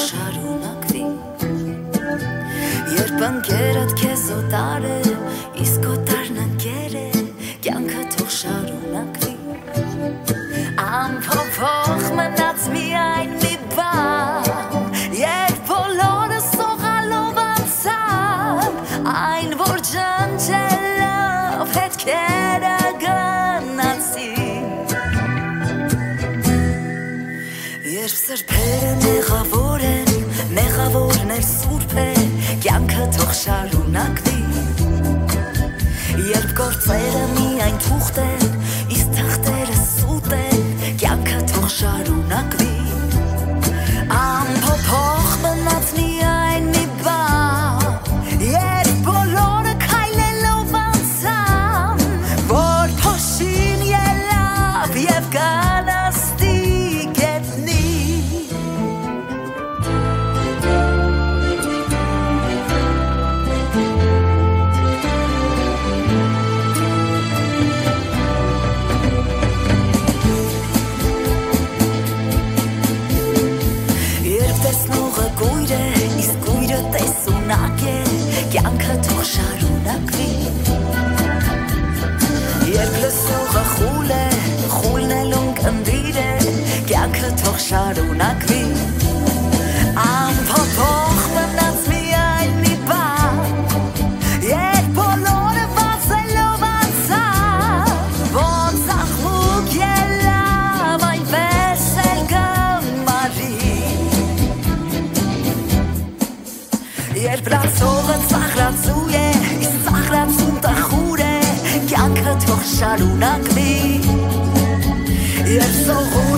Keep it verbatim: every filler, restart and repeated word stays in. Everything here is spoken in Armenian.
շարունակվի Երբ ընկերդ քեզ օտար է իսկ օտարն ընկեր է կյանքը թող շարունակվի Անփոփոխ մնաց միայն մի բան Երբ բոլորը սողալով անցան Այն որ ջնջելով հետքերը գնացին Երբ սրբերը մեղավոր են, մեղավորն էլ սուրբ է, կյանքը թող շարունակվի Երբ գործերը միայն թուղթ են, իսկ թղթերը սուտ են, կյանքը թող շարունակվի Անփոփոխ մնաց միայն մի բան Երբ բոլորը քայլելով անցան, որ փոշին ելավ և կանաստի Կյանքը թող շարունակվի Երբ լսողը խուլ է, խուլն էլ ունկնդիր է Կյանքը թող շարունակվի Անփոփոխ մնաց միայն մի բան Երբ բոլորը վազելով անցան Ոնց աղմուկ ելավ այնպես էլ գմարի Երբ լացողը ծաղրացու է, իսկ ծաղրացուն տխուր է, կյանքը թող շարունակվի Երբ սողում